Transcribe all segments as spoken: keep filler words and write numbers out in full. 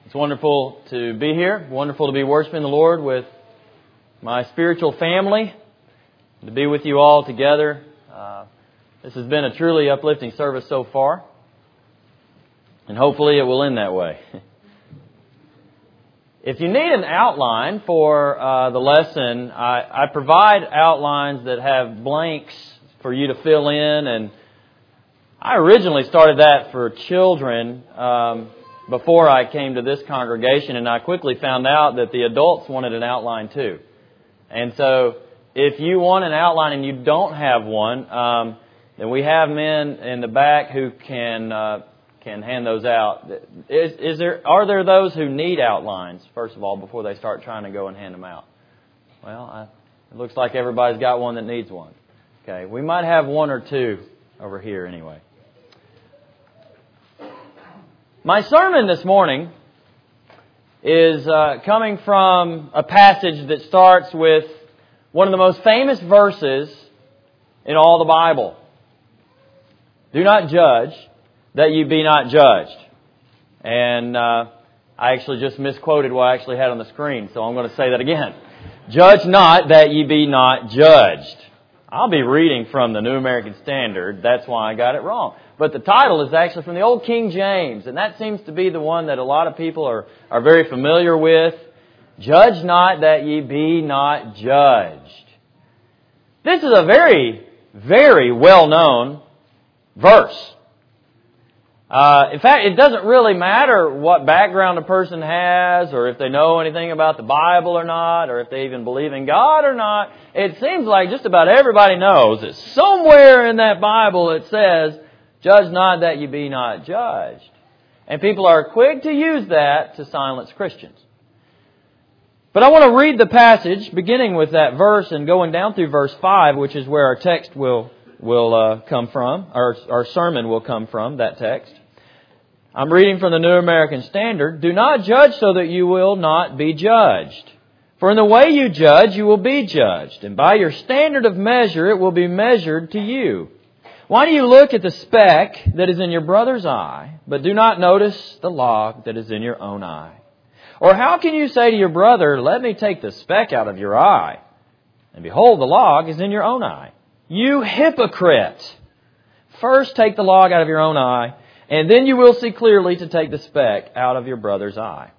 It's wonderful to be here. Wonderful to be worshiping the Lord with my spiritual family. To be with you all together. Uh, this has been a truly uplifting service so far. And hopefully it will end that way. If you need an outline for uh, the lesson, I, I provide outlines that have blanks for you to fill in. And I originally started that for children um, before I came to this congregation, and I quickly found out that the adults wanted an outline too. And so if you want an outline and you don't have one, um, then we have men in the back who can uh, can hand those out. Is, is there are there those who need outlines, first of all, before they start trying to go and hand them out? Well, I, it looks like everybody's got one that needs one. Okay, we might have one or two over here anyway. My sermon this morning is uh, coming from a passage that starts with one of the most famous verses in all the Bible. Do not judge, that you be not judged. And uh, I actually just misquoted what I actually had on the screen, so I'm going to say that again. Judge not, that ye be not judged. I'll be reading from the New American Standard. That's why I got it wrong. But the title is actually from the Old King James, and that seems to be the one that a lot of people are, are very familiar with. Judge not, that ye be not judged. This is a very, very well-known verse. Uh, in fact, it doesn't really matter what background a person has, or if they know anything about the Bible or not, or if they even believe in God or not. It seems like just about everybody knows that somewhere in that Bible it says, judge not that you be not judged. And people are quick to use that to silence Christians. But I want to read the passage, beginning with that verse and going down through verse five, which is where our text will will uh, come from, our, our sermon will come from, that text. I'm reading from the New American Standard. Do not judge so that you will not be judged. For in the way you judge, you will be judged. And by your standard of measure, it will be measured to you. Why do you look at the speck that is in your brother's eye, but do not notice the log that is in your own eye? Or how can you say to your brother, let me take the speck out of your eye, and behold, the log is in your own eye? You hypocrite! First take the log out of your own eye, and then you will see clearly to take the speck out of your brother's eye.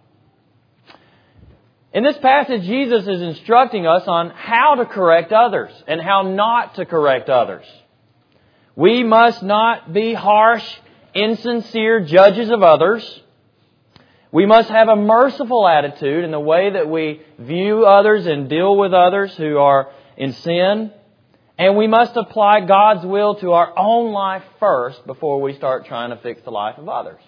In this passage, Jesus is instructing us on how to correct others and how not to correct others. We must not be harsh, insincere judges of others. We must have a merciful attitude in the way that we view others and deal with others who are in sin. And we must apply God's will to our own life first before we start trying to fix the life of others.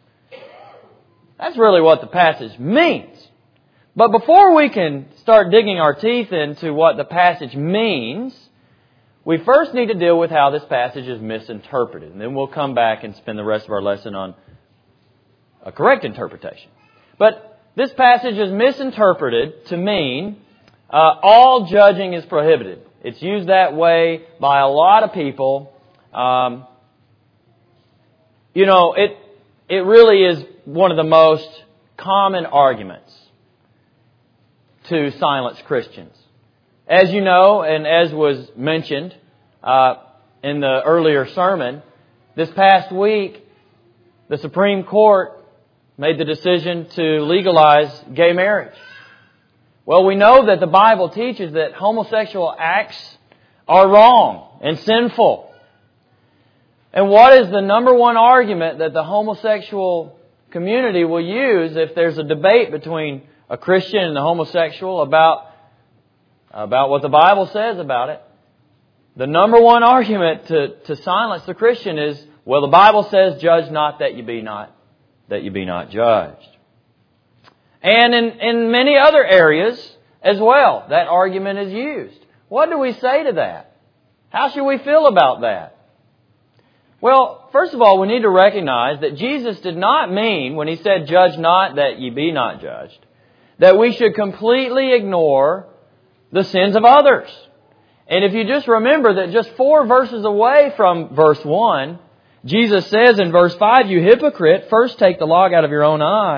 That's really what the passage means. But before we can start digging our teeth into what the passage means, we first need to deal with how this passage is misinterpreted. And then we'll come back and spend the rest of our lesson on a correct interpretation. But this passage is misinterpreted to mean uh, all judging is prohibited. It's used that way by a lot of people. Um, you know, it it really is one of the most common arguments to silence Christians. As you know, and as was mentioned uh, in the earlier sermon, this past week, the Supreme Court made the decision to legalize gay marriage. Well, we know that the Bible teaches that homosexual acts are wrong and sinful. And what is the number one argument that the homosexual community will use if there's a debate between a Christian and a homosexual about, about what the Bible says about it? The number one argument to, to silence the Christian is, well, the Bible says, judge not that you be not, that you be not judged. And in, in many other areas as well, that argument is used. What do we say to that? How should we feel about that? Well, first of all, we need to recognize that Jesus did not mean, when He said, judge not that ye be not judged, that we should completely ignore the sins of others. And if you just remember that just four verses away from verse one, Jesus says in verse five, you hypocrite, first take the log out of your own eye,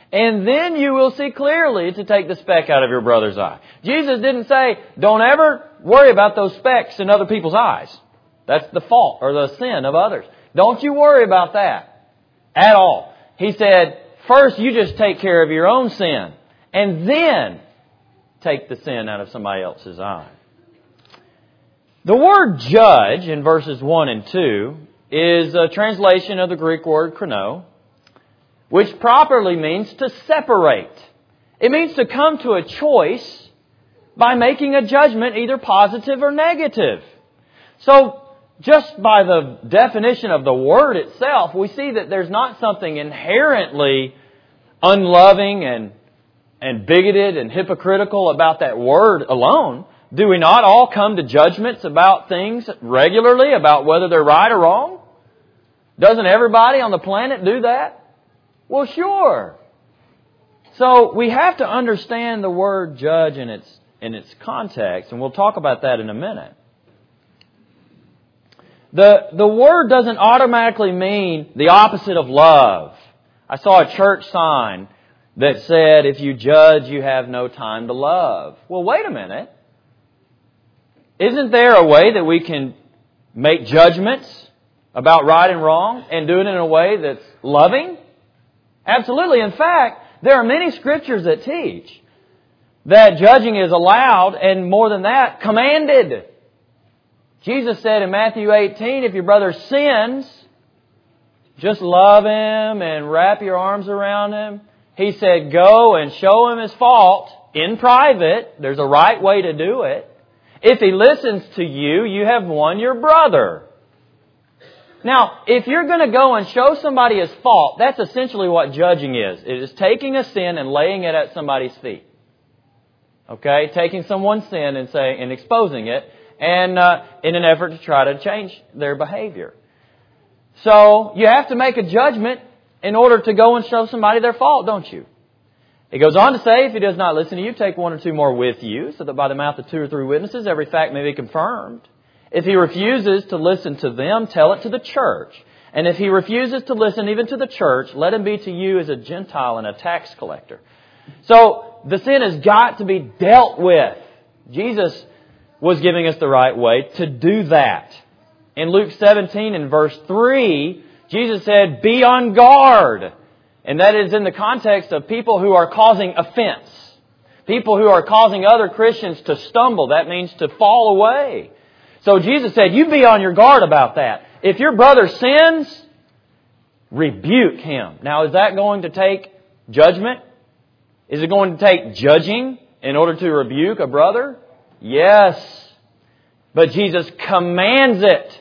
And then you will see clearly to take the speck out of your brother's eye. Jesus didn't say, don't ever worry about those specks in other people's eyes. That's the fault or the sin of others. Don't you worry about that at all. He said, first you just take care of your own sin. And then take the sin out of somebody else's eye. The word judge in verses one and two is a translation of the Greek word krino, which properly means to separate. It means to come to a choice by making a judgment either positive or negative. So, just by the definition of the word itself, we see that there's not something inherently unloving and, and bigoted and hypocritical about that word alone. Do we not all come to judgments about things regularly, about whether they're right or wrong? Doesn't everybody on the planet do that? Well, sure. So we have to understand the word judge in its in its context, and we'll talk about that in a minute. The the word doesn't automatically mean the opposite of love. I saw a church sign that said, if you judge, you have no time to love. Well, wait a minute. Isn't there a way that we can make judgments about right and wrong and do it in a way that's loving? Absolutely. In fact, there are many scriptures that teach that judging is allowed, and more than that, commanded. Jesus said in Matthew eighteen, if your brother sins, just love him and wrap your arms around him. He said, go and show him his fault in private. There's a right way to do it. If he listens to you, you have won your brother. Now, if you're going to go and show somebody his fault, that's essentially what judging is. It is taking a sin and laying it at somebody's feet. Okay? Taking someone's sin and saying and exposing it, and uh, in an effort to try to change their behavior. So, you have to make a judgment in order to go and show somebody their fault, don't you? It goes on to say, if he does not listen to you, take one or two more with you, so that by the mouth of two or three witnesses, every fact may be confirmed. If he refuses to listen to them, tell it to the church. And if he refuses to listen even to the church, let him be to you as a Gentile and a tax collector. So, the sin has got to be dealt with. Jesus was giving us the right way to do that. In Luke seventeen and verse three, Jesus said, be on guard. And that is in the context of people who are causing offense. People who are causing other Christians to stumble. That means to fall away. So Jesus said, you be on your guard about that. If your brother sins, rebuke him. Now, is that going to take judgment? Is it going to take judging in order to rebuke a brother? Yes. But Jesus commands it.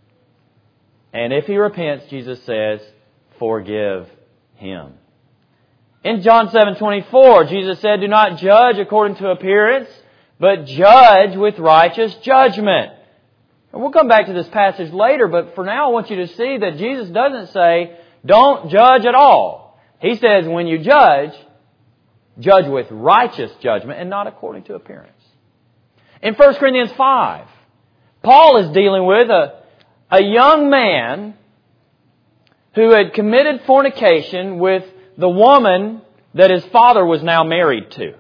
And if he repents, Jesus says, forgive him. In John seven twenty-four, Jesus said, do not judge according to appearance, but judge with righteous judgment. And we'll come back to this passage later, but for now I want you to see that Jesus doesn't say, don't judge at all. He says, when you judge, judge with righteous judgment and not according to appearance. In First Corinthians five, Paul is dealing with a, a young man who had committed fornication with the woman that his father was now married to.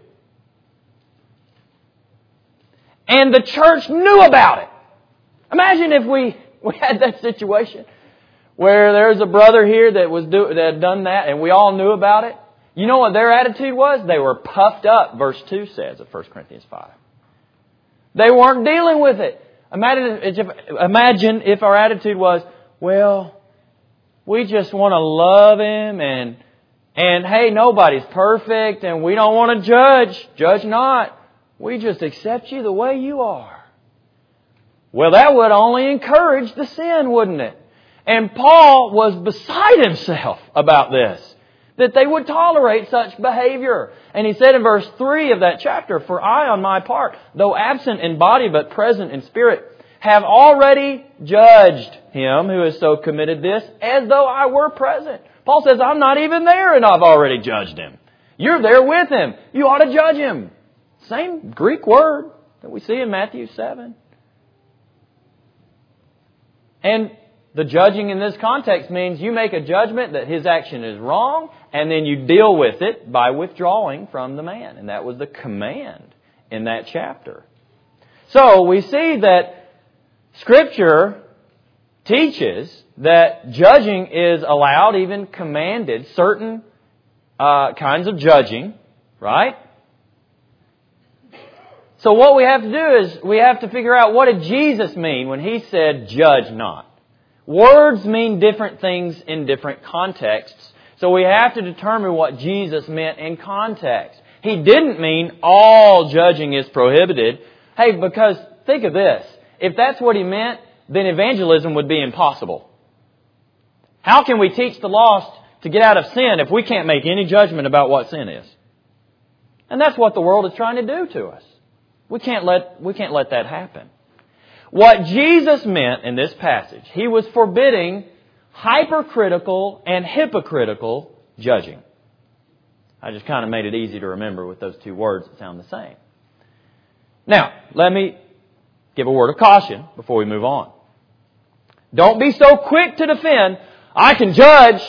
And the church knew about it. Imagine if we, we had that situation where there's a brother here that was do, that had done that and we all knew about it. You know what their attitude was? They were puffed up, verse two says of First Corinthians five. They weren't dealing with it. Imagine if, imagine if our attitude was, well, we just want to love him and, and hey, nobody's perfect and we don't want to judge. Judge not. We just accept you the way you are. Well, that would only encourage the sin, wouldn't it? And Paul was beside himself about this, that they would tolerate such behavior. And he said in verse three of that chapter, for I on my part, though absent in body but present in spirit, have already judged him who has so committed this as though I were present. Paul says, I'm not even there and I've already judged him. You're there with him. You ought to judge him. Same Greek word that we see in Matthew seven. And the judging in this context means you make a judgment that his action is wrong, and then you deal with it by withdrawing from the man. And that was the command in that chapter. So we see that Scripture teaches that judging is allowed, even commanded, certain uh, kinds of judging, right? So what we have to do is we have to figure out, what did Jesus mean when He said, judge not? Words mean different things in different contexts. So we have to determine what Jesus meant in context. He didn't mean all judging is prohibited. Hey, because think of this. If that's what He meant, then evangelism would be impossible. How can we teach the lost to get out of sin if we can't make any judgment about what sin is? And that's what the world is trying to do to us. We can't let, we can't let that happen. What Jesus meant in this passage, He was forbidding hypercritical and hypocritical judging. I just kind of made it easy to remember with those two words that sound the same. Now, let me give a word of caution before we move on. Don't be so quick to defend, I can judge,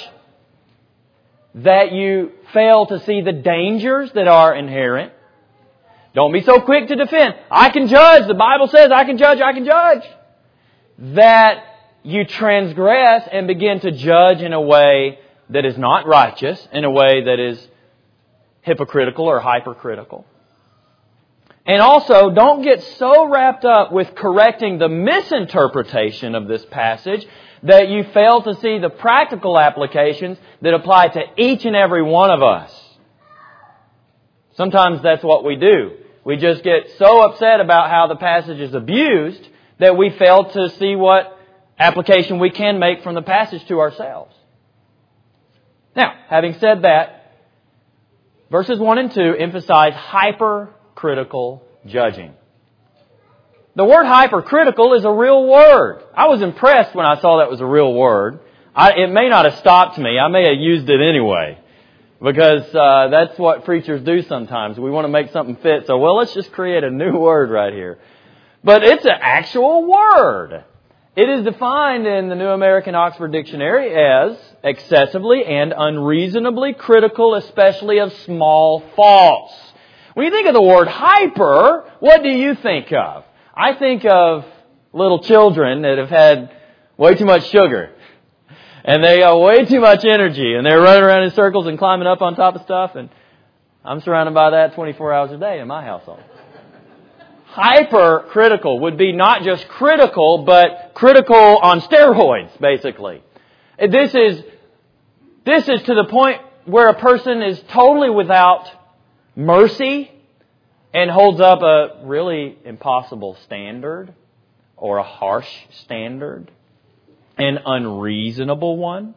that you fail to see the dangers that are inherent. Don't be so quick to defend, I can judge, the Bible says I can judge, I can judge, that you transgress and begin to judge in a way that is not righteous, in a way that is hypocritical or hypercritical. And also, don't get so wrapped up with correcting the misinterpretation of this passage that you fail to see the practical applications that apply to each and every one of us. Sometimes that's what we do. We just get so upset about how the passage is abused that we fail to see what application we can make from the passage to ourselves. Now, having said that, verses one and two emphasize hypercritical judging. The word hypercritical is a real word. I was impressed when I saw that was a real word. I, it may not have stopped me. I may have used it anyway. Because uh, that's what preachers do sometimes. We want to make something fit. So, well, let's just create a new word right here. But it's an actual word. It is defined in the New American Oxford Dictionary as excessively and unreasonably critical, especially of small faults. When you think of the word hyper, what do you think of? I think of little children that have had way too much sugar. And they got way too much energy. And they're running around in circles and climbing up on top of stuff. And I'm surrounded by that twenty-four hours a day in my household. Hypercritical would be not just critical, but critical on steroids, basically. This is, this is to the point where a person is totally without mercy and holds up a really impossible standard or a harsh standard. An unreasonable one.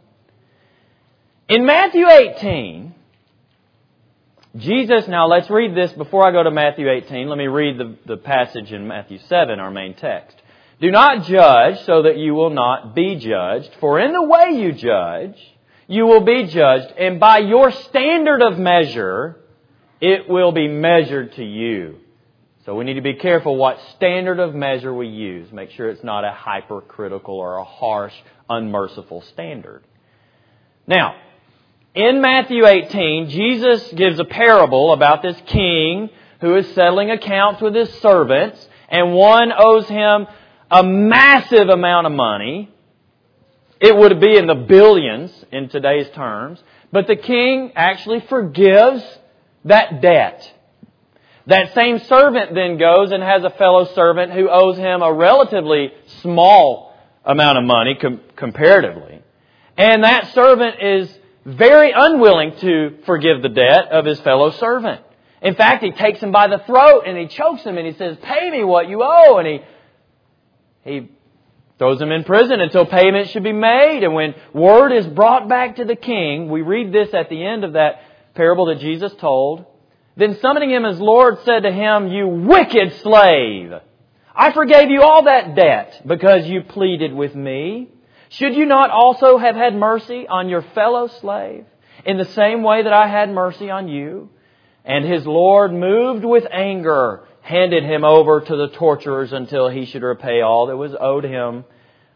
In Matthew eighteen, Jesus, now let's read this before I go to Matthew eighteen. Let me read the, the passage in Matthew seven, our main text. Do not judge so that you will not be judged. For in the way you judge, you will be judged. And by your standard of measure, it will be measured to you. So we need to be careful what standard of measure we use. Make sure it's not a hypercritical or a harsh, unmerciful standard. Now, in Matthew eighteen, Jesus gives a parable about this king who is settling accounts with his servants, and one owes him a massive amount of money. It would be in the billions in today's terms. But the king actually forgives that debt. That same servant then goes and has a fellow servant who owes him a relatively small amount of money com- comparatively. And that servant is very unwilling to forgive the debt of his fellow servant. In fact, he takes him by the throat and he chokes him and he says, pay me what you owe. And he, he throws him in prison until payment should be made. And when word is brought back to the king, we read this at the end of that parable that Jesus told. Then summoning him as Lord said to him, you wicked slave, I forgave you all that debt because you pleaded with me. Should you not also have had mercy on your fellow slave in the same way that I had mercy on you? And his Lord, moved with anger, handed him over to the torturers until he should repay all that was owed him.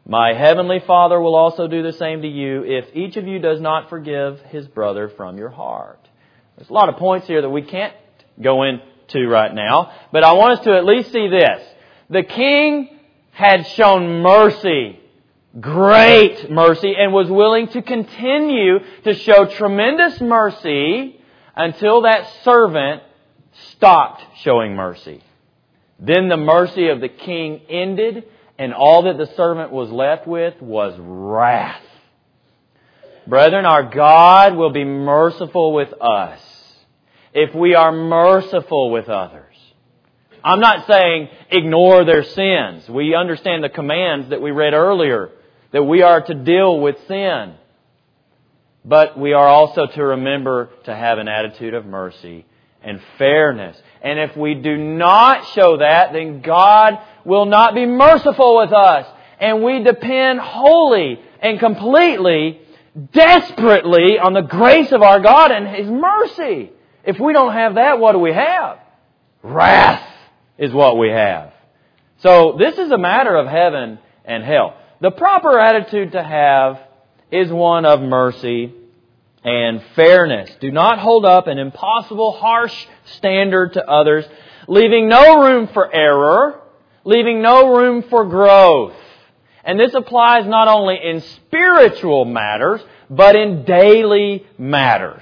My heavenly Father will also do the same to you if each of you does not forgive his brother from your heart. There's a lot of points here that we can't go into right now, but I want us to at least see this. The king had shown mercy, great mercy, and was willing to continue to show tremendous mercy until that servant stopped showing mercy. Then the mercy of the king ended, and all that the servant was left with was wrath. Brethren, our God will be merciful with us if we are merciful with others. I'm not saying ignore their sins. We understand the commands that we read earlier, that we are to deal with sin. But we are also to remember to have an attitude of mercy and fairness. And if we do not show that, then God will not be merciful with us. And we depend wholly and completely, desperately on the grace of our God and His mercy. If we don't have that, what do we have? Wrath is what we have. So this is a matter of heaven and hell. The proper attitude to have is one of mercy and fairness. Do not hold up an impossible, harsh standard to others, leaving no room for error, leaving no room for growth. And this applies not only in spiritual matters, but in daily matters.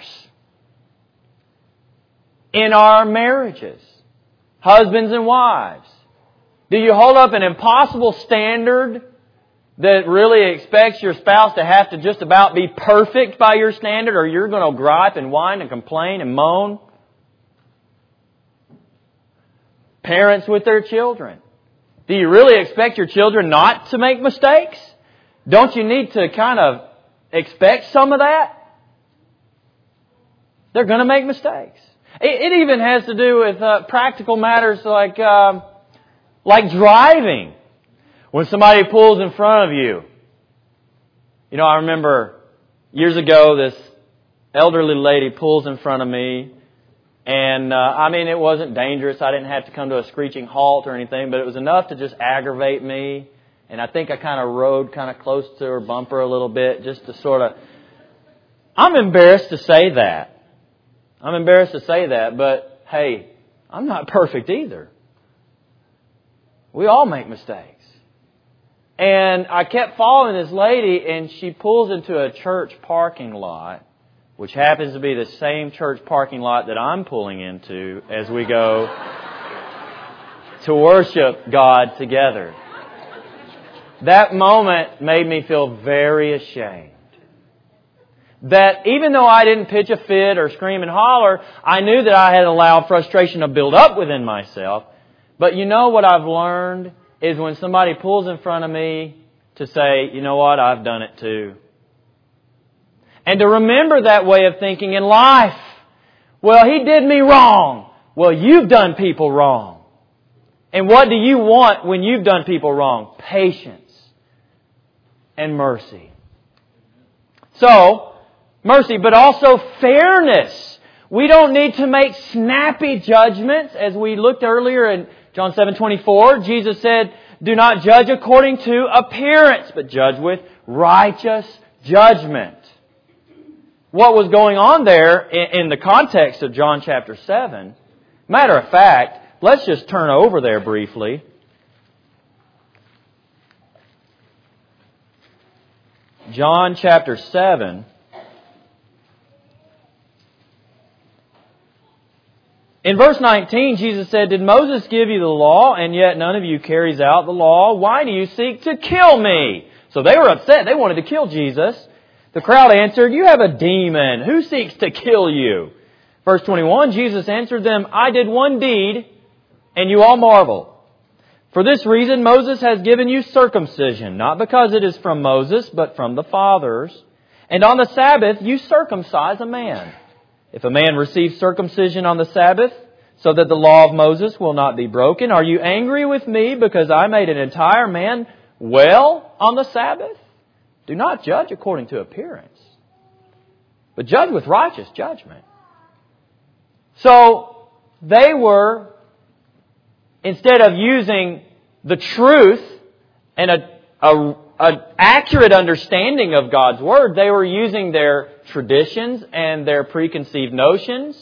In our marriages, husbands and wives, do you hold up an impossible standard that really expects your spouse to have to just about be perfect by your standard, or you're going to gripe and whine and complain and moan? Parents with their children, do you really expect your children not to make mistakes? Don't you need to kind of expect some of that? They're going to make mistakes. It, it even has to do with uh, practical matters like uh, like driving. When somebody pulls in front of you. You know, I remember years ago this elderly lady pulls in front of me. And, uh, I mean, it wasn't dangerous. I didn't have to come to a screeching halt or anything. But it was enough to just aggravate me. And I think I kind of rode kind of close to her bumper a little bit just to sort of... I'm embarrassed to say that. I'm embarrassed to say that. But, hey, I'm not perfect either. We all make mistakes. And I kept following this lady, and she pulls into a church parking lot, which happens to be the same church parking lot that I'm pulling into as we go to worship God together. That moment made me feel very ashamed. That even though I didn't pitch a fit or scream and holler, I knew that I had allowed frustration to build up within myself. But you know what I've learned? Is when somebody pulls in front of me to say, you know what, I've done it too. And to remember that way of thinking in life. Well, he did me wrong. Well, you've done people wrong. And what do you want when you've done people wrong? Patience and mercy. So, mercy, but also fairness. We don't need to make snappy judgments. As we looked earlier in John seven twenty-four, Jesus said, do not judge according to appearance, but judge with righteous judgment. What was going on there in, in the context of John chapter seven? Matter of fact, let's just turn over there briefly. John chapter seven. In verse nineteen, Jesus said, did Moses give you the law, and yet none of you carries out the law? Why do you seek to kill me? So they were upset. They wanted to kill Jesus. The crowd answered, you have a demon. Who seeks to kill you? Verse twenty-one, Jesus answered them, I did one deed, and you all marvel. For this reason, Moses has given you circumcision, not because it is from Moses, but from the fathers. And on the Sabbath, you circumcise a man. If a man receives circumcision on the Sabbath, so that the law of Moses will not be broken, are you angry with me because I made an entire man well on the Sabbath? Do not judge according to appearance, but judge with righteous judgment. So they were, instead of using the truth and a a, a accurate understanding of God's Word. They were using their traditions and their preconceived notions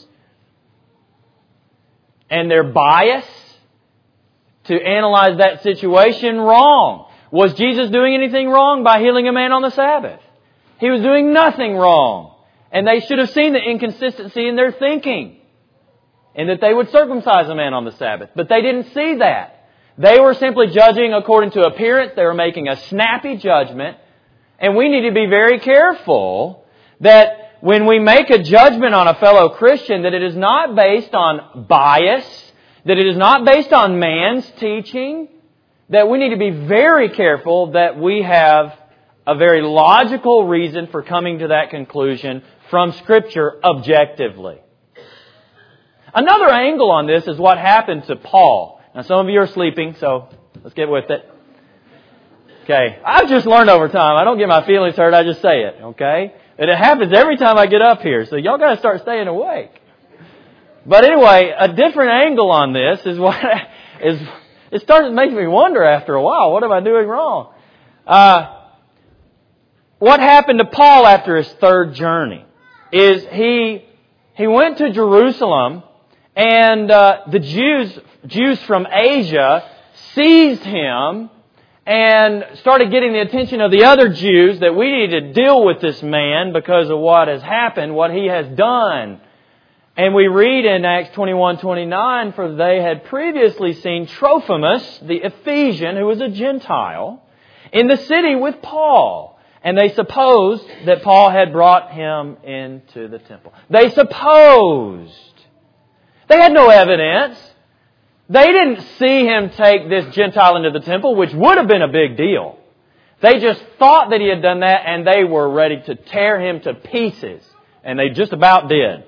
and their bias to analyze that situation wrong. Was Jesus doing anything wrong by healing a man on the Sabbath? He was doing nothing wrong. And they should have seen the inconsistency in their thinking, and that they would circumcise a man on the Sabbath. But they didn't see that. They were simply judging according to appearance. They were making a snappy judgment. And we need to be very careful that when we make a judgment on a fellow Christian, that it is not based on bias, that it is not based on man's teaching, that we need to be very careful that we have a very logical reason for coming to that conclusion from Scripture objectively. Another angle on this is what happened to Paul. Now, some of you are sleeping, so let's get with it. Okay, I've just learned over time. I don't get my feelings hurt, I just say it, okay? And it happens every time I get up here, so y'all got to start staying awake. But anyway, a different angle on this is what is it starts making me wonder after a while, what am I doing wrong? Uh, what happened to Paul after his third journey is he he went to Jerusalem, and uh, the Jews Jews from Asia seized him and started getting the attention of the other Jews that we need to deal with this man because of what has happened, what he has done. And we read in Acts twenty-one twenty-nine, for they had previously seen Trophimus, the Ephesian, who was a Gentile, in the city with Paul. And they supposed that Paul had brought him into the temple. They supposed. They had no evidence. They didn't see him take this Gentile into the temple, which would have been a big deal. They just thought that he had done that, and they were ready to tear him to pieces. And they just about did.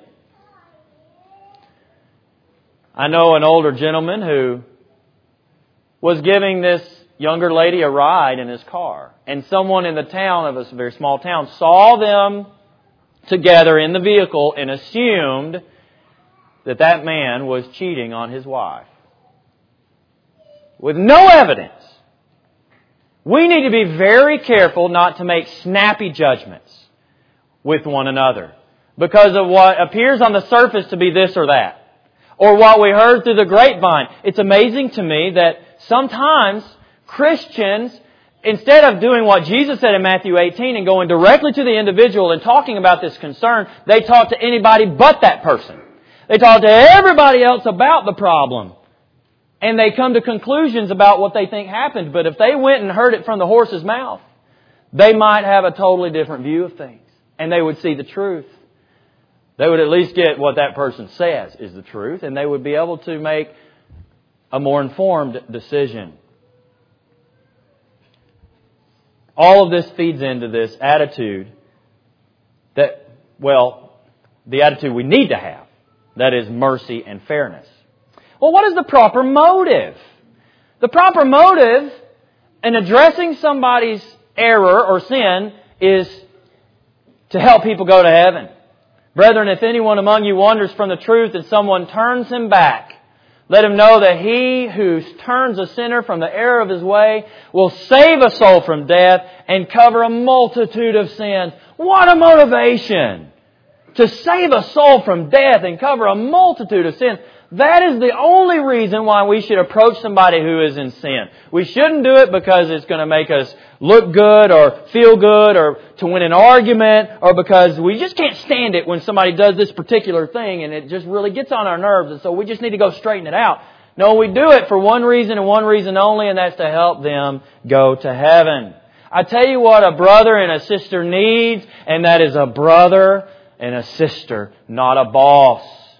I know an older gentleman who was giving this younger lady a ride in his car. And someone in the town, of a very small town, saw them together in the vehicle and assumed that that man was cheating on his wife. With no evidence. We need to be very careful not to make snappy judgments with one another because of what appears on the surface to be this or that. Or what we heard through the grapevine. It's amazing to me that sometimes Christians, instead of doing what Jesus said in Matthew eighteen and going directly to the individual and talking about this concern, they talk to anybody but that person. They talk to everybody else about the problem. And they come to conclusions about what they think happened. But if they went and heard it from the horse's mouth, they might have a totally different view of things. And they would see the truth. They would at least get what that person says is the truth. And they would be able to make a more informed decision. All of this feeds into this attitude that, well, the attitude we need to have. That is mercy and fairness. Well, what is the proper motive? The proper motive in addressing somebody's error or sin is to help people go to heaven. Brethren, if anyone among you wanders from the truth and someone turns him back, let him know that he who turns a sinner from the error of his way will save a soul from death and cover a multitude of sins. What a motivation! To save a soul from death and cover a multitude of sins. That is the only reason why we should approach somebody who is in sin. We shouldn't do it because it's going to make us look good or feel good or to win an argument or because we just can't stand it when somebody does this particular thing and it just really gets on our nerves and so we just need to go straighten it out. No, we do it for one reason and one reason only, and that's to help them go to heaven. I tell you what a brother and a sister needs, and that is a brother and a sister, not a boss.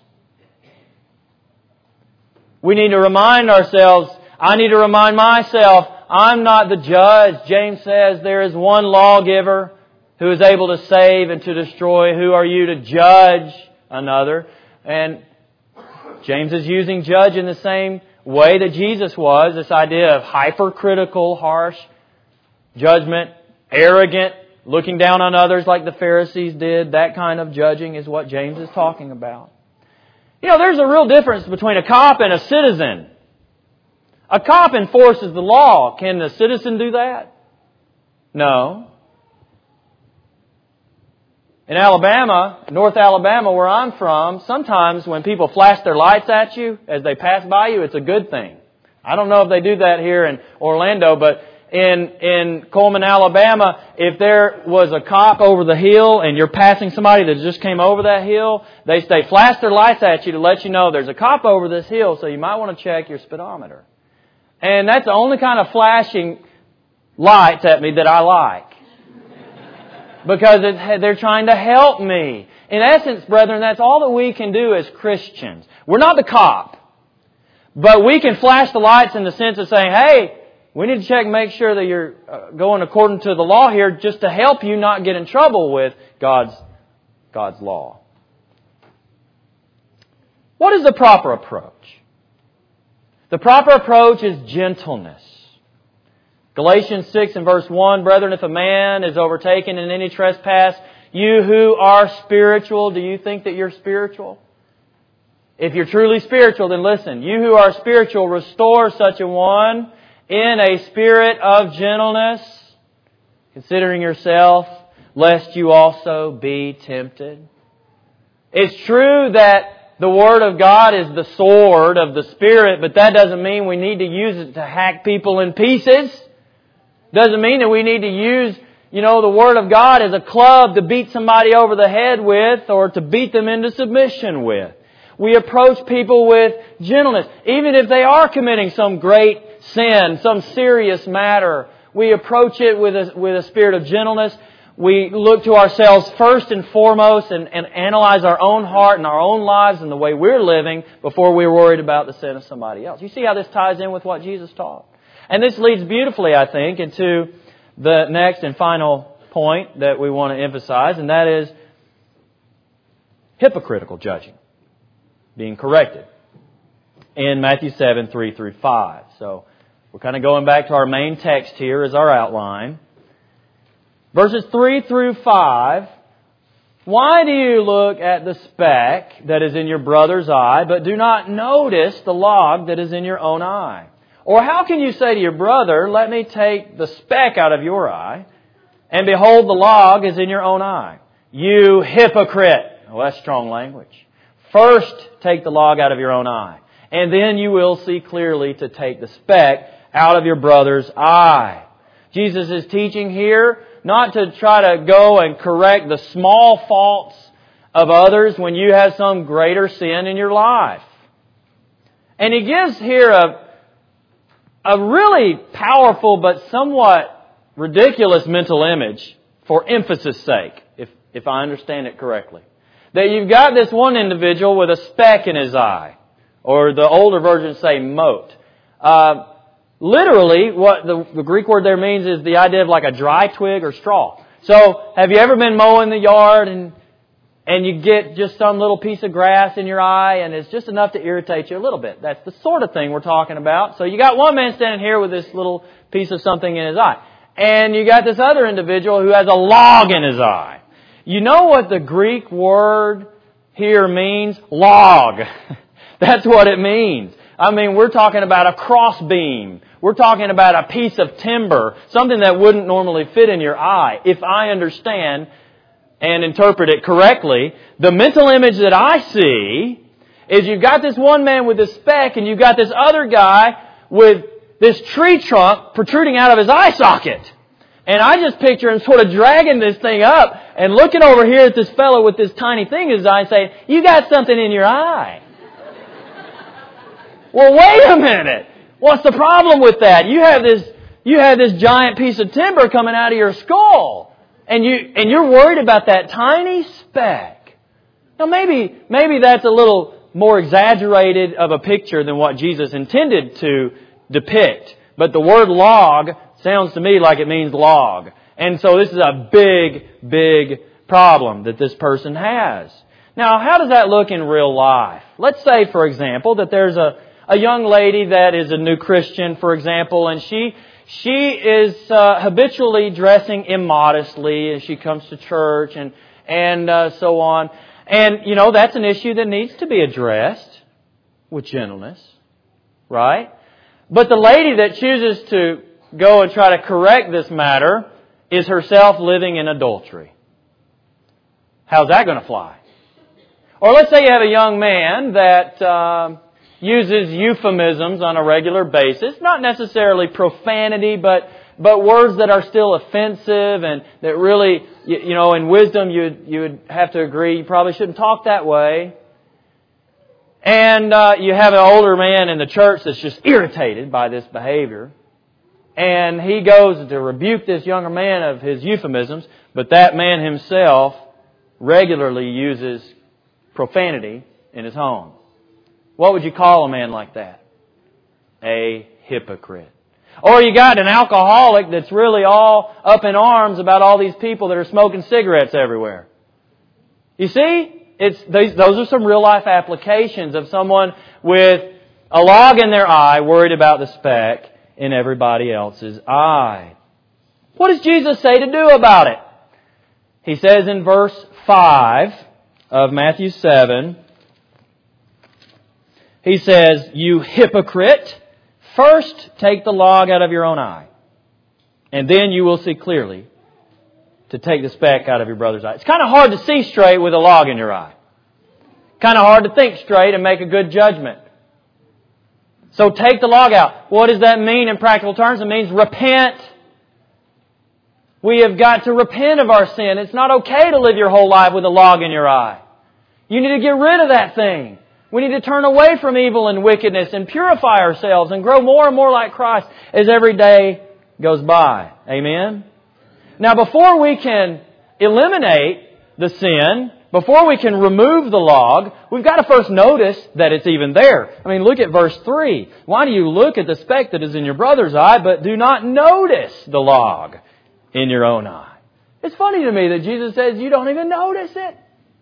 We need to remind ourselves, I need to remind myself, I'm not the judge. James says there is one lawgiver who is able to save and to destroy. Who are you to judge another? And James is using judge in the same way that Jesus was. This idea of hypercritical, harsh judgment, arrogant, looking down on others like the Pharisees did. That kind of judging is what James is talking about. You know, there's a real difference between a cop and a citizen. A cop enforces the law. Can the citizen do that? No. In Alabama, North Alabama, where I'm from, sometimes when people flash their lights at you as they pass by you, it's a good thing. I don't know if they do that here in Orlando, but in in Coleman, Alabama, if there was a cop over the hill and you're passing somebody that just came over that hill, they they flash their lights at you to let you know there's a cop over this hill, so you might want to check your speedometer. And that's the only kind of flashing lights at me that I like. Because it, they're trying to help me. In essence, brethren, that's all that we can do as Christians. We're not the cop. But we can flash the lights in the sense of saying, hey, we need to check and make sure that you're going according to the law here just to help you not get in trouble with God's, God's law. What is the proper approach? The proper approach is gentleness. Galatians six and verse one, brethren, if a man is overtaken in any trespass, you who are spiritual, do you think that you're spiritual? If you're truly spiritual, then listen. You who are spiritual, restore such a one in a spirit of gentleness, considering yourself, lest you also be tempted. It's true that the Word of God is the sword of the Spirit, but that doesn't mean we need to use it to hack people in pieces. Doesn't mean that we need to use, you know, the Word of God as a club to beat somebody over the head with or to beat them into submission with. We approach people with gentleness. Even if they are committing some great sin, some serious matter, we approach it with a, with a spirit of gentleness. We look to ourselves first and foremost and, and analyze our own heart and our own lives and the way we're living before we're worried about the sin of somebody else. You see how this ties in with what Jesus taught? And this leads beautifully, I think, into the next and final point that we want to emphasize, and that is hypocritical judging, being corrected in Matthew seven, three through five. So we're kind of going back to our main text here as our outline. Verses three through five, why do you look at the speck that is in your brother's eye, but do not notice the log that is in your own eye? Or how can you say to your brother, let me take the speck out of your eye, and behold, the log is in your own eye? You hypocrite! Well, that's strong language. First, take the log out of your own eye, and then you will see clearly to take the speck out of your brother's eye. Jesus is teaching here not to try to go and correct the small faults of others when you have some greater sin in your life. And He gives here a A really powerful but somewhat ridiculous mental image for emphasis sake, if, if I understand it correctly. That you've got this one individual with a speck in his eye, or the older versions say mote. Uh, literally, what the, the Greek word there means is the idea of like a dry twig or straw. So, have you ever been mowing the yard and And you get just some little piece of grass in your eye and it's just enough to irritate you a little bit. That's the sort of thing we're talking about. So you got one man standing here with this little piece of something in his eye. And you got this other individual who has a log in his eye. You know what the Greek word here means? Log. That's what it means. I mean, we're talking about a crossbeam. We're talking about a piece of timber. Something that wouldn't normally fit in your eye. If I understand and interpret it correctly, the mental image that I see is you've got this one man with this speck and you've got this other guy with this tree trunk protruding out of his eye socket. And I just picture him sort of dragging this thing up and looking over here at this fellow with this tiny thing in his eye and saying, you got something in your eye. Well, wait a minute. What's the problem with that? You have this, you have this giant piece of timber coming out of your skull. And you and you're worried about that tiny speck. Now maybe maybe that's a little more exaggerated of a picture than what Jesus intended to depict. But the word log sounds to me like it means log. And so this is a big, big problem that this person has. Now, how does that look in real life? Let's say, for example, that there's a, a young lady that is a new Christian, for example, and she She is uh, habitually dressing immodestly as she comes to church and and uh, so on. And, you know, that's an issue that needs to be addressed with gentleness, right? But the lady that chooses to go and try to correct this matter is herself living in adultery. How's that going to fly? Or let's say you have a young man that uh, uses euphemisms on a regular basis. Not necessarily profanity, but but words that are still offensive and that really, you, you know, in wisdom you you would have to agree you probably shouldn't talk that way. And uh, you have an older man in the church that's just irritated by this behavior. And he goes to rebuke this younger man of his euphemisms, but that man himself regularly uses profanity in his home. What would you call a man like that? A hypocrite. Or you got an alcoholic that's really all up in arms about all these people that are smoking cigarettes everywhere. You see? It's these, those are some real life applications of someone with a log in their eye, worried about the speck in everybody else's eye. What does Jesus say to do about it? He says in verse five of Matthew seven, He says, "You hypocrite, first take the log out of your own eye, and then you will see clearly to take the speck out of your brother's eye." It's kind of hard to see straight with a log in your eye. Kind of hard to think straight and make a good judgment. So take the log out. What does that mean in practical terms? It means repent. We have got to repent of our sin. It's not okay to live your whole life with a log in your eye. You need to get rid of that thing. We need to turn away from evil and wickedness and purify ourselves and grow more and more like Christ as every day goes by. Amen? Now, before we can eliminate the sin, before we can remove the log, we've got to first notice that it's even there. I mean, look at verse three. "Why do you look at the speck that is in your brother's eye, but do not notice the log in your own eye?" It's funny to me that Jesus says you don't even notice it.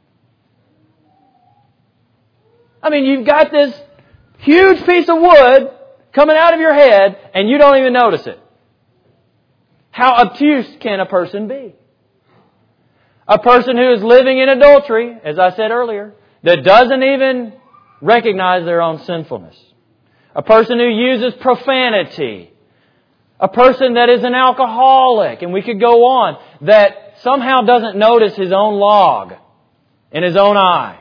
I mean, you've got this huge piece of wood coming out of your head and you don't even notice it. How obtuse can a person be? A person who is living in adultery, as I said earlier, that doesn't even recognize their own sinfulness. A person who uses profanity. A person that is an alcoholic, and we could go on, that somehow doesn't notice his own log in his own eye.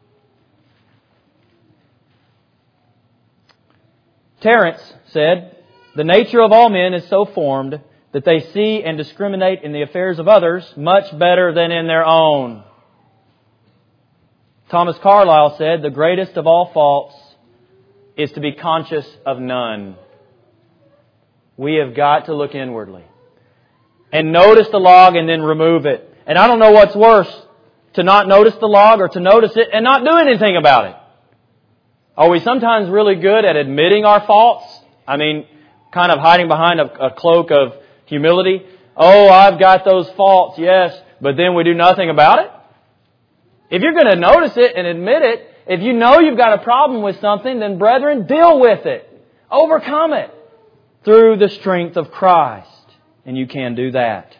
Terence said, "The nature of all men is so formed that they see and discriminate in the affairs of others much better than in their own." Thomas Carlyle said, "The greatest of all faults is to be conscious of none." We have got to look inwardly and notice the log and then remove it. And I don't know what's worse, to not notice the log or to notice it and not do anything about it. Are we sometimes really good at admitting our faults? I mean, kind of hiding behind a, a cloak of humility. "Oh, I've got those faults, yes," but then we do nothing about it? If you're going to notice it and admit it, if you know you've got a problem with something, then brethren, deal with it. Overcome it through the strength of Christ. And you can do that.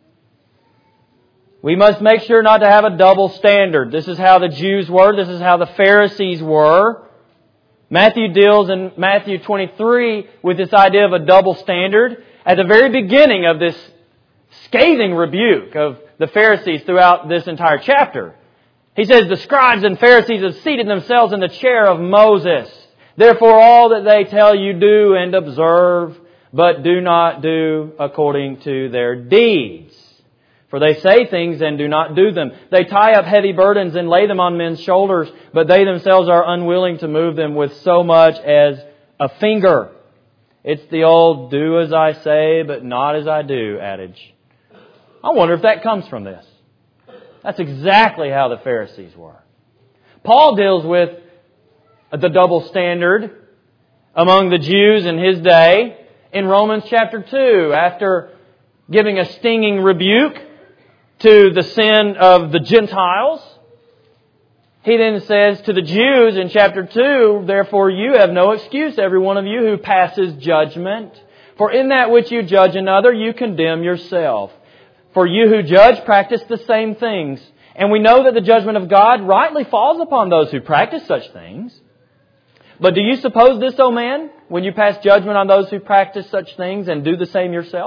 We must make sure not to have a double standard. This is how the Jews were. This is how the Pharisees were. Matthew deals in Matthew twenty-three with this idea of a double standard. At the very beginning of this scathing rebuke of the Pharisees throughout this entire chapter, he says, "The scribes and Pharisees have seated themselves in the chair of Moses. Therefore all that they tell you do and observe, but do not do according to their deeds. For they say things and do not do them. They tie up heavy burdens and lay them on men's shoulders, but they themselves are unwilling to move them with so much as a finger." It's the old "do as I say, but not as I do" adage. I wonder if that comes from this. That's exactly how the Pharisees were. Paul deals with the double standard among the Jews in his day in Romans chapter two. After giving a stinging rebuke to the sin of the Gentiles, he then says to the Jews in chapter two, "Therefore you have no excuse, every one of you who passes judgment. For in that which you judge another, you condemn yourself. For you who judge practice the same things. And we know that the judgment of God rightly falls upon those who practice such things. But do you suppose this, O man, when you pass judgment on those who practice such things and do the same yourself,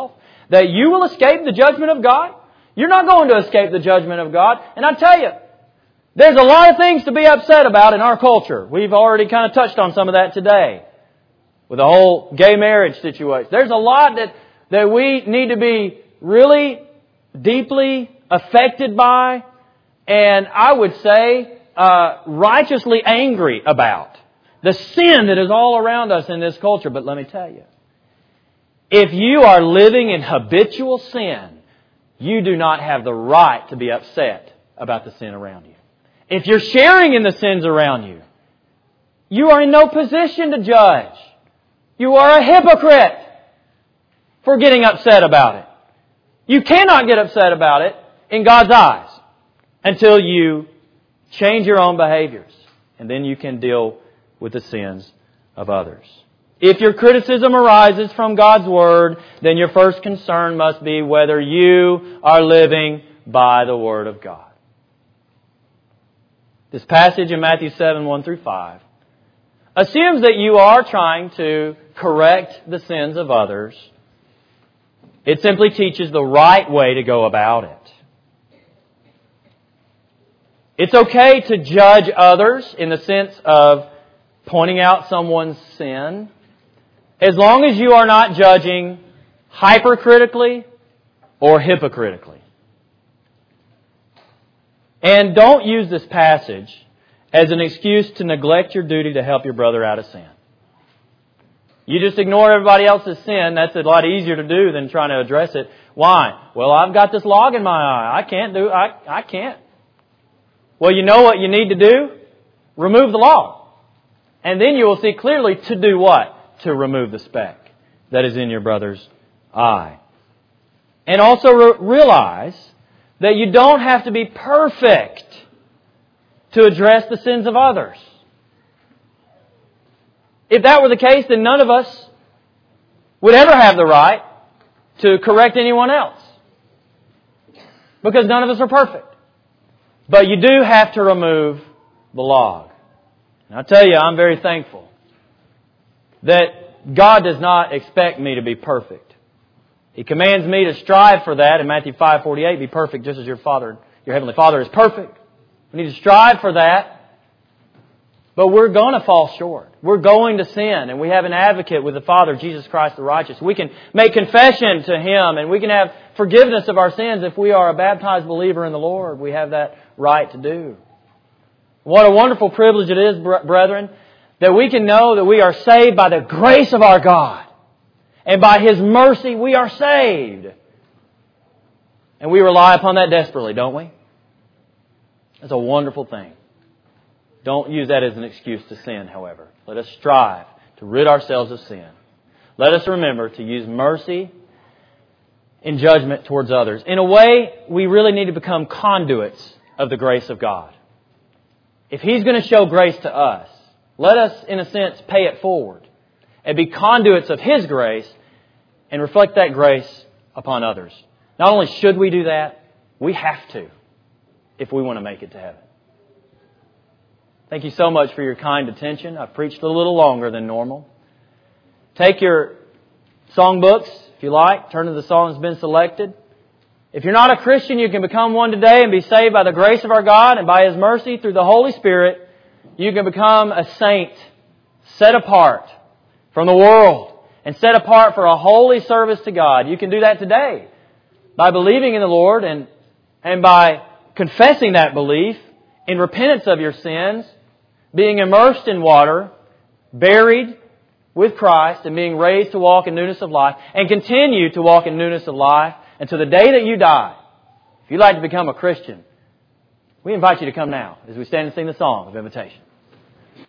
that you will escape the judgment of God? You're not going to escape the judgment of God. And I tell you, there's a lot of things to be upset about in our culture. We've already kind of touched on some of that today with the whole gay marriage situation. There's a lot that, that we need to be really deeply affected by, and I would say uh, righteously angry about. The sin that is all around us in this culture. But let me tell you, if you are living in habitual sin, you do not have the right to be upset about the sin around you. If you're sharing in the sins around you, you are in no position to judge. You are a hypocrite for getting upset about it. You cannot get upset about it in God's eyes until you change your own behaviors. And then you can deal with the sins of others. If your criticism arises from God's Word, then your first concern must be whether you are living by the Word of God. This passage in Matthew seven, one through five, assumes that you are trying to correct the sins of others. It simply teaches the right way to go about it. It's okay to judge others in the sense of pointing out someone's sin, as long as you are not judging hypercritically or hypocritically. And don't use this passage as an excuse to neglect your duty to help your brother out of sin. You just ignore everybody else's sin. That's a lot easier to do than trying to address it. Why? Well, I've got this log in my eye. I can't do, I, I can't. Well, you know what you need to do? Remove the log. And then you will see clearly to do what? To remove the speck that is in your brother's eye. And also re- realize that you don't have to be perfect to address the sins of others. If that were the case, then none of us would ever have the right to correct anyone else. Because none of us are perfect. But you do have to remove the log. And I'll tell you, I'm very thankful that God does not expect me to be perfect. He commands me to strive for that in Matthew five forty-eight, be perfect just as your Father, your Heavenly Father is perfect. We need to strive for that. But we're going to fall short. We're going to sin. And we have an advocate with the Father, Jesus Christ the righteous. We can make confession to Him and we can have forgiveness of our sins if we are a baptized believer in the Lord. We have that right to do. What a wonderful privilege it is, brethren, that we can know that we are saved by the grace of our God. And by His mercy we are saved. And we rely upon that desperately, don't we? That's a wonderful thing. Don't use that as an excuse to sin, however. Let us strive to rid ourselves of sin. Let us remember to use mercy in judgment towards others. In a way, we really need to become conduits of the grace of God. If He's going to show grace to us, let us, in a sense, pay it forward and be conduits of His grace and reflect that grace upon others. Not only should we do that, we have to if we want to make it to heaven. Thank you so much for your kind attention. I've preached a little longer than normal. Take your songbooks, if you like. Turn to the song that's been selected. If you're not a Christian, you can become one today and be saved by the grace of our God and by His mercy through the Holy Spirit. You can become a saint, set apart from the world and set apart for a holy service to God. You can do that today by believing in the Lord and, and by confessing that belief in repentance of your sins, being immersed in water, buried with Christ, and being raised to walk in newness of life, and continue to walk in newness of life until the day that you die. If you'd like to become a Christian, we invite you to come now as we stand and sing the song of invitation.